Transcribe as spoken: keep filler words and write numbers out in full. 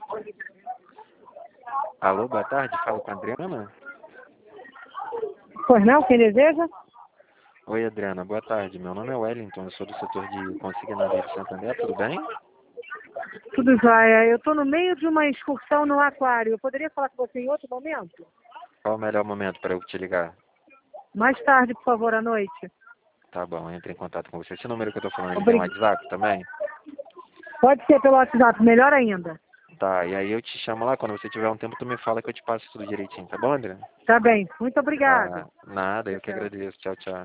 Alô, boa tarde, falo com a Adriana? Pois não, quem deseja? Oi, Adriana, boa tarde. Meu nome é Wellington, eu sou do setor de consignaria de Santander, tudo bem? Tudo jóia. Eu estou no meio de uma excursão no aquário. Eu poderia falar com você em outro momento? Qual o melhor momento para eu te ligar? Mais tarde, por favor, à noite. Tá bom, entre em contato com você. Esse número que eu tô falando, ele tem um Obrigada. WhatsApp também? Pode ser pelo WhatsApp, melhor ainda. Tá, e aí eu te chamo lá, quando você tiver um tempo, tu me fala que eu te passo tudo direitinho, tá bom, Adriana? Tá bem. Muito obrigada. Tá, nada, eu que Tchau. agradeço. Tchau, tchau.